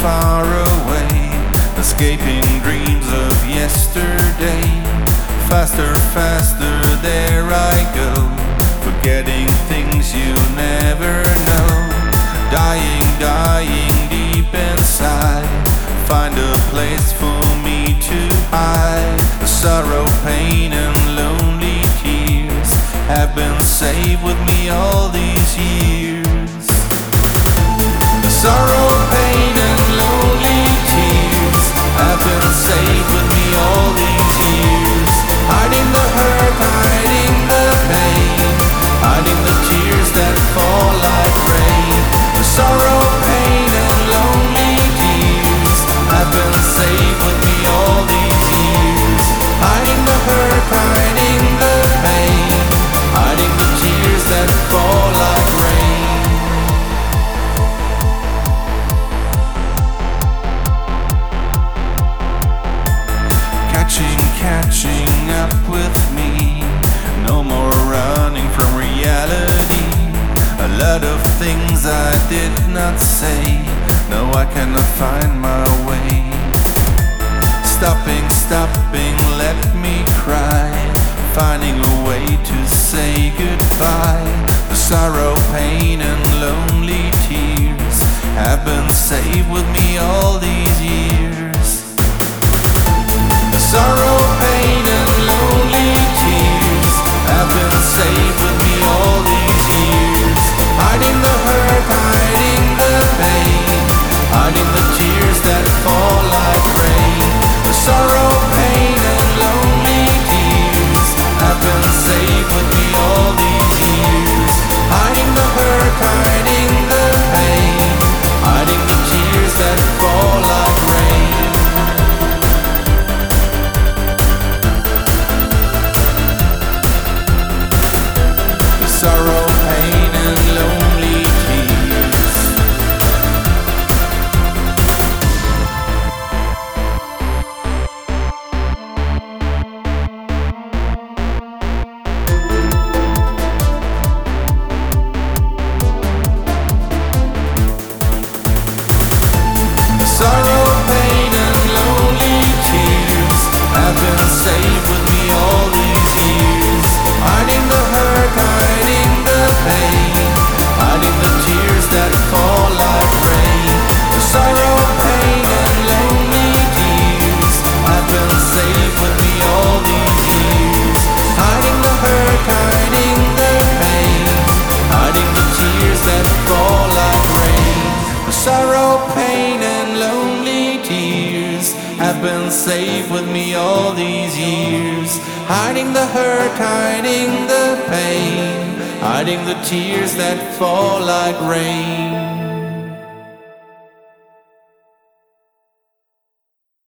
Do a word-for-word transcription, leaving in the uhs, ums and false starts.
far away, escaping dreams of yesterday. Faster, faster, there I go, forgetting things you never know. Dying, dying deep inside, find a place for me to hide. The sorrow, pain and lonely tears have been saved with me all these years. The sorrow, pain and lonely tears have been saved with me all these years. Hiding the hurt, hiding the pain, hiding the tears that fall like rain. The sorrow, pain and lonely tears have been saved with me all these years. Hiding the hurt, hiding the pain, hiding the tears that fall like rain. Catching, catching up with me, no more running from reality. A lot of things I did not say, no, I cannot find my way. Stopping, stopping, let me cry, finding a way to say goodbye. The sorrow, pain and lonely tears have been saved with me all these years. The sorrow, pain and lonely tears have been saved with me all these years. Hiding the hurt, hiding the pain, hiding the tears that fall like rain. The sorrow, pain and lonely tears have been saved with me all these years. Hiding the hurt, hiding the pain, hiding the tears that fall like rain. The sorrow, pain and lonely tears. The sorrow, pain and lonely tears have been saved with me all these years. Hiding the hurt, hiding the pain, hiding the tears that fall like rain. The sorrow, pain and lonely tears have been saved with me all these years. Hiding the hurt, hiding the pain, hiding the tears that fall like rain. The sorrow, pain and lonely tears have been saved with me all these years. Hiding the hurt, hiding the pain, hiding the tears that fall like rain.